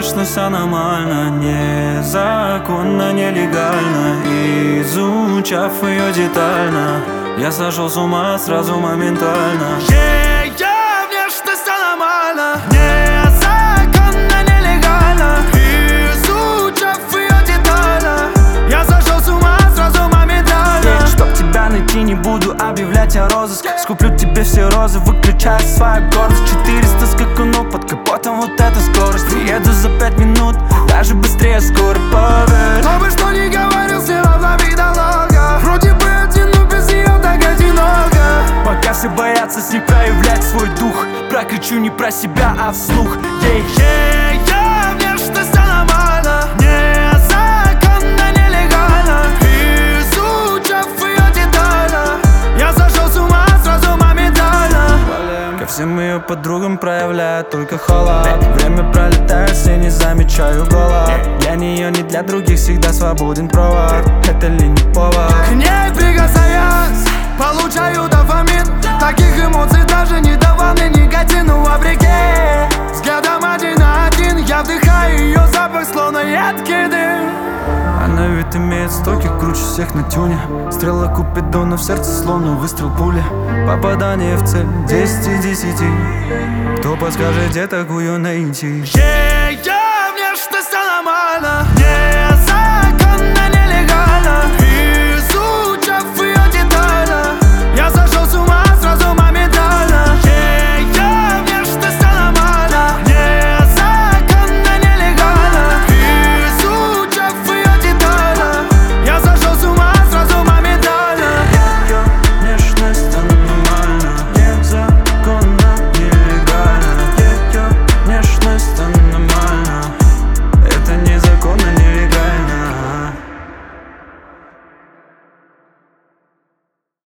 что все нормально, незаконно, нелегально. Изучав ее детально, я сошел с ума сразу моментально. Внешность все нормально, незаконно, нелегально. Изучав ее детально, я сошел с ума сразу моментально. Чтоб тебя найти, не буду объявлять о розыске. Скуплю тебе все розы, выключая свою гордость. 400 скакунов под капотом, вот эта скорость. Еду за 5 минут, даже быстрее скоро, поверь. Кто бы что ни говорил, все равно видно много. Вроде бы один, но без нее так одиноко. Пока все боятся с ней проявлять свой дух, прокричу не про себя, а вслух. Внешность все нормально, незаконно, нелегально. Изучав ее детально, я сошел с ума сразу моментально. Ко всем ее подругам проявляю только холод. Время пролетает, все не замечаю голод. Для нее, не для других, всегда свободен провод. Это ли не повод? К ней прикасаясь, получаю дофамин. Таких эмоций даже не давал мне никотин. Но вопреки взглядом один на один, я вдыхаю ее запах, словно едкий дым. Она ведь имеет стоки, круче всех на тюне. Стрела Купидона в сердце, словно выстрел пули. Попадание в цель 10 из 10. Кто подскажет, где такую найти?